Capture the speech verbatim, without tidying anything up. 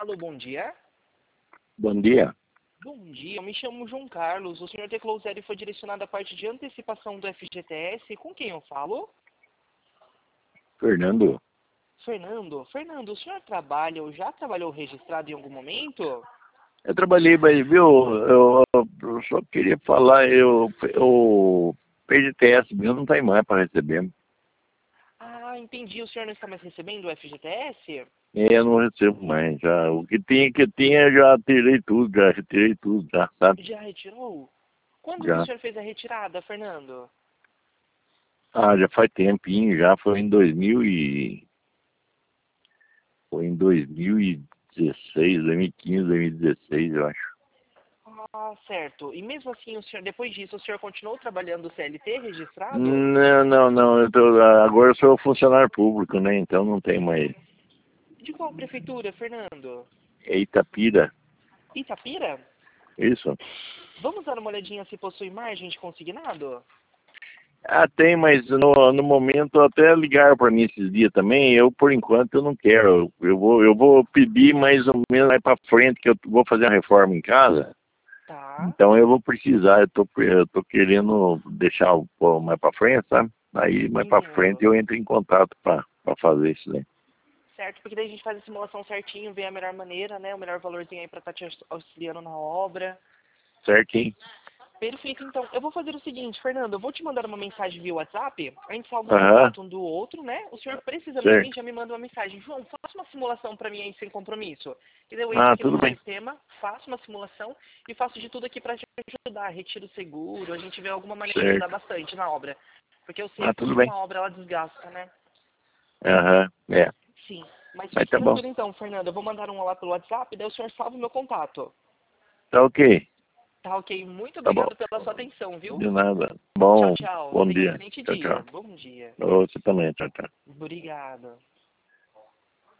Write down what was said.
Alô, bom dia. Bom dia. Bom dia, eu me chamo João Carlos. O senhor teclou zero e foi direcionado à parte de antecipação do F G T S. Com quem eu falo? Fernando. Fernando. Fernando, o senhor trabalha ou já trabalhou registrado em algum momento? Eu trabalhei, mas viu, eu, eu só queria falar, eu, o P G T S meu não tem mais para receber. Ah, entendi. O senhor não está mais recebendo o F G T S? É, eu não recebo mais, já. O que tinha, que tinha, eu já tirei tudo, já retirei tudo, já, sabe? Já retirou? Quando que o Já. senhor fez a retirada, Fernando? Ah, já faz tempinho, já foi em dois mil e... Foi em dois mil e dezesseis, dois mil e quinze, dois mil e dezesseis, eu acho. Ah, certo. E mesmo assim, o senhor, depois disso, o senhor continuou trabalhando C L T registrado? Não, não, não, eu tô, agora eu sou funcionário público, né, então não tem mais. De qual prefeitura, Fernando? É Itapira, Itapira? isso? Vamos dar uma olhadinha se possui margem de consignado? Ah, tem, mas no, no momento até ligaram para mim esses dias também. Eu, por enquanto, eu não quero. Eu vou, eu vou pedir mais ou menos mais para frente, que eu vou fazer uma reforma em casa. Tá. Então eu vou precisar, eu tô, eu tô querendo deixar o pô, mais para frente, sabe? Aí mais para frente Entendo. eu entro em contato para fazer isso daí. Certo, porque daí a gente faz a simulação certinho, vê a melhor maneira, né? O melhor valorzinho aí pra estar te aux- auxiliando na obra. Certinho? Perfeito, então. Eu vou fazer o seguinte, Fernando, eu vou te mandar uma mensagem via WhatsApp, a gente salva o Aham, contato um do outro, né? O senhor precisando de mim, certo. já me manda uma mensagem. João, faça uma simulação pra mim aí sem compromisso. E daí eu entro Ah, aqui no tudo meu bem. sistema, faço uma simulação e faço de tudo aqui pra te ajudar. Retiro o seguro, a gente vê alguma maneira de ajudar Certo. bastante na obra. Porque eu sei Ah, tudo que bem. uma obra, ela desgasta, né? Aham, é. Sim. Mas Mas fique tá bom. tranquilo então, Fernando. Eu vou mandar um lá pelo WhatsApp, daí o senhor salva o meu contato. Tá ok. Tá ok? Muito Tá bom. obrigado pela sua atenção, viu? De nada. Tchau, Bom, tchau. bom Tenha um dia. excelente Tchau, dia. tchau. Bom dia. Você também, tchau, tchau. Obrigado.